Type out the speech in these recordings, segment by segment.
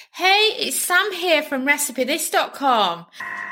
Hey, it's Sam here from RecipeThis.com.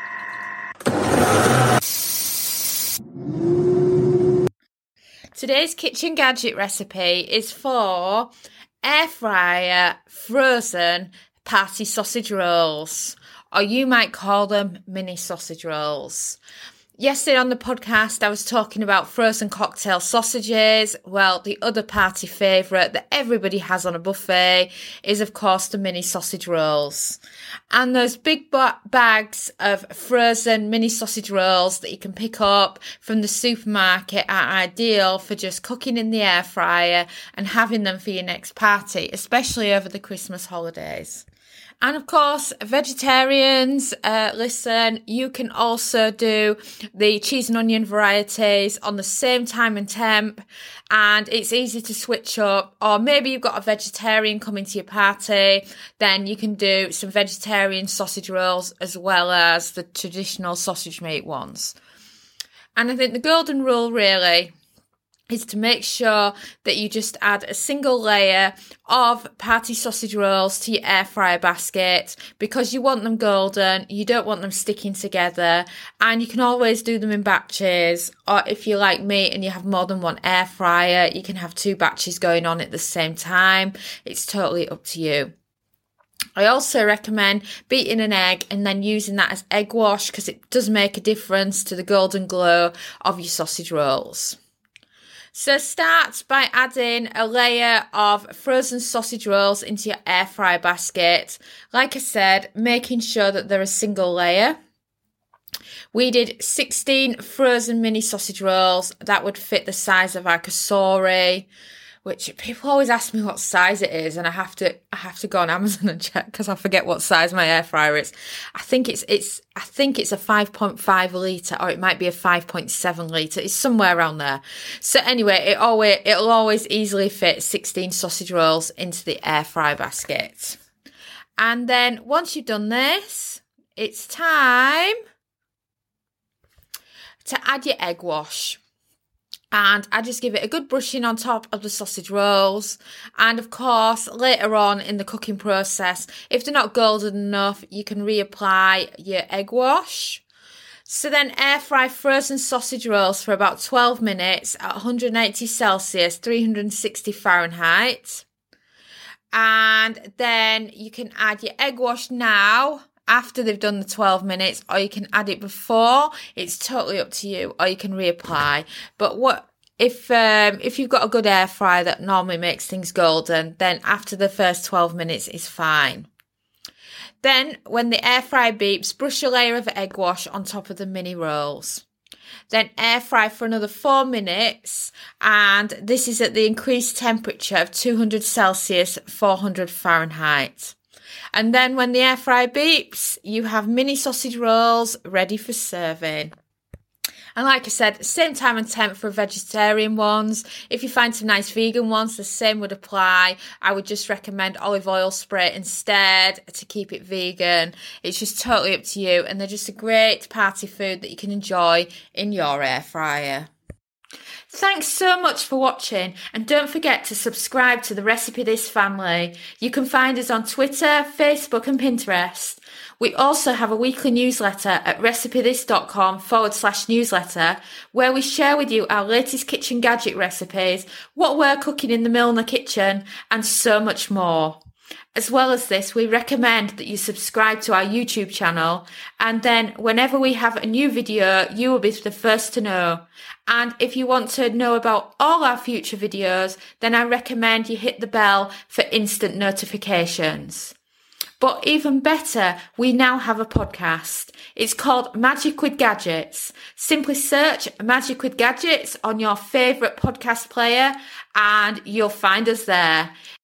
Today's kitchen gadget recipe is for air fryer frozen party sausage rolls, or you might call them mini sausage rolls. Yesterday on the podcast, I was talking about frozen cocktail sausages. Well, the other party favourite that everybody has on a buffet is, of course, the mini sausage rolls. And those big bags of frozen mini sausage rolls that you can pick up from the supermarket are ideal for just cooking in the air fryer and having them for your next party, especially over the Christmas holidays. And of course, vegetarians, listen, you can also do the cheese and onion varieties on the same time and temp, and it's easy to switch up. Or maybe you've got a vegetarian coming to your party, then you can do some vegetarian sausage rolls as well as the traditional sausage meat ones. And I think the golden rule really is to make sure that you just add a single layer of party sausage rolls to your air fryer basket, because you want them golden, you don't want them sticking together, and you can always do them in batches. Or if you're like me and you have more than one air fryer, you can have 2 batches going on at the same time. It's totally up to you. I also recommend beating an egg and then using that as egg wash, because it does make a difference to the golden glow of your sausage rolls. So start by adding a layer of frozen sausage rolls into your air fryer basket. Like I said, making sure that they're a single layer. We did 16 frozen mini sausage rolls. That would fit the size of our Cosori, which people always ask me what size it is, and I have to go on Amazon and check because I forget what size my air fryer is. I think it's a 5.5 litre, or it might be a 5.7 litre. It's somewhere around there. So anyway, it'll always easily fit 16 sausage rolls into the air fryer basket. And then once you've done this, it's time to add your egg wash. And I just give it a good brushing on top of the sausage rolls. And of course, later on in the cooking process, if they're not golden enough, you can reapply your egg wash. So then air fry frozen sausage rolls for about 12 minutes at 180 Celsius, 360 Fahrenheit. And then you can add your egg wash now, after they've done the 12 minutes, or you can add it before. It's totally up to you, or you can reapply. But if you've got a good air fryer that normally makes things golden, then after the first 12 minutes is fine. Then when the air fryer beeps, brush a layer of egg wash on top of the mini rolls. Then air fry for another 4 minutes, and this is at the increased temperature of 200 Celsius, 400 Fahrenheit. And then when the air fryer beeps, you have mini sausage rolls ready for serving. And like I said, same time and temp for vegetarian ones. If you find some nice vegan ones, the same would apply. I would just recommend olive oil spray instead to keep it vegan. It's just totally up to you. And they're just a great party food that you can enjoy in your air fryer. Thanks so much for watching, and don't forget to subscribe to the Recipe This family. You can find us on Twitter, Facebook and Pinterest. We also have a weekly newsletter at recipethis.com/newsletter, where we share with you our latest kitchen gadget recipes, what we're cooking in the Milner kitchen, and so much more. As well as this, we recommend that you subscribe to our YouTube channel, and then whenever we have a new video, you will be the first to know. And if you want to know about all our future videos, then I recommend you hit the bell for instant notifications. But even better, we now have a podcast. It's called Magic with Gadgets. Simply search Magic with Gadgets on your favourite podcast player and you'll find us there.